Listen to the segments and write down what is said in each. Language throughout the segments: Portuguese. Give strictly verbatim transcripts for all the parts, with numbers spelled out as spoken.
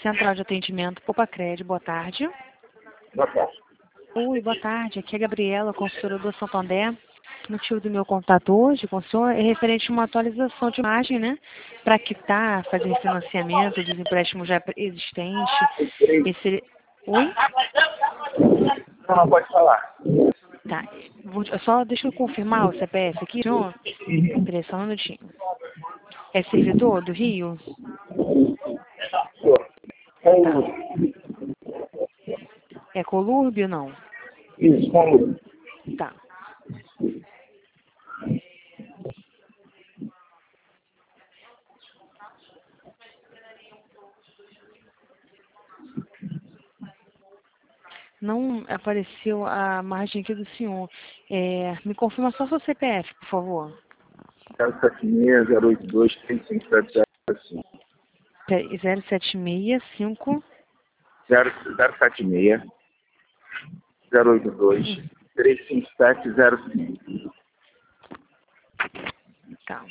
Central de Atendimento Popacred, boa tarde. Boa tarde. Oi, boa tarde. Aqui é a Gabriela, consultora do Santander. O motivo do meu contato hoje com o senhor é referente a uma atualização de imagem, né? Para quitar, fazer financiamento dos empréstimos já existentes. Esse... Oi? Não, não pode falar. Tá. Vou... Só deixa eu confirmar o C P F aqui, senhor. Peraí, só um minutinho. É servidor do Rio? Com É Colúrbio ou não? Isso, com Tá. Não apareceu a margem aqui do senhor. É, me confirma só seu C P F, por favor. zero sete seis, zero oito dois, três cinco sete zero cinco. zero sete seis cinco zero sete seis, zero oito dois, três cinco sete zero cinco. Tá.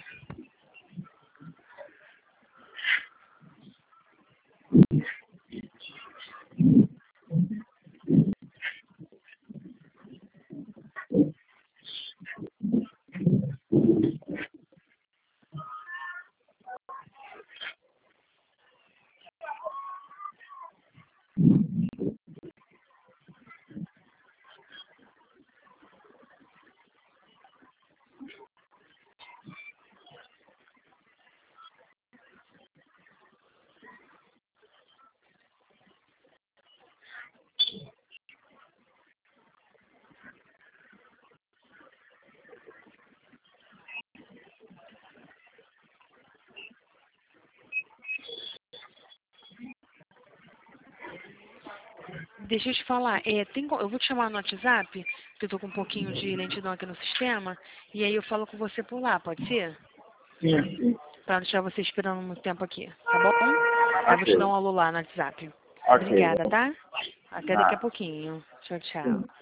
Deixa eu te falar, é, tem, co- eu vou te chamar no WhatsApp, porque eu tô com um pouquinho de lentidão aqui no sistema, e aí eu falo com você por lá, pode ser? Sim, sim. Pra não deixar você esperando muito tempo aqui, tá bom? Aí eu vou te Ok. dar um alô lá no WhatsApp. Ok. Obrigada, tá? Até daqui a Ah, pouquinho. Tchau, tchau. sim.